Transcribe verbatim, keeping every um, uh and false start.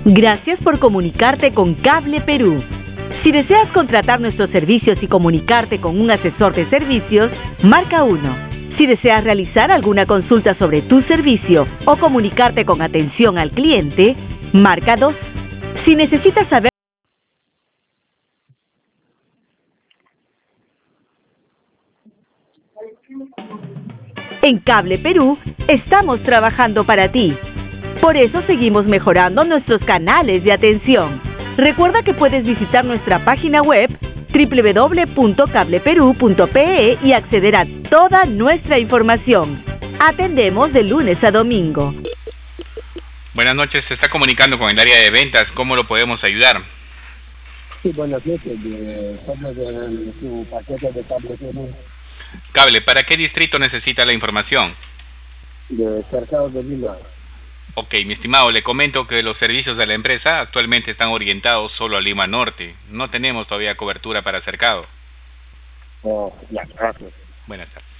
Gracias por comunicarte con Cable Perú. Si deseas contratar nuestros servicios y comunicarte con un asesor de servicios, marca uno. Si deseas realizar alguna consulta sobre tu servicio o comunicarte con atención al cliente, marca dos. Si necesitas saber En Cable Perú, estamos trabajando para ti. Por eso seguimos mejorando nuestros canales de atención. Recuerda que puedes visitar nuestra página web doble u doble u doble u punto cable perú punto pe e y acceder a toda nuestra información. Atendemos de lunes a domingo. Buenas noches, se está comunicando con el área de ventas. ¿Cómo lo podemos ayudar? Sí, buenas noches. De, somos de su paquete de Cable Perú. Cable, ¿para qué distrito necesita la información? De Cercado de Lima. Ok, mi estimado, le comento que los servicios de la empresa actualmente están orientados solo a Lima Norte. No tenemos todavía cobertura para Cercado. Oh, ya, gracias. Buenas tardes.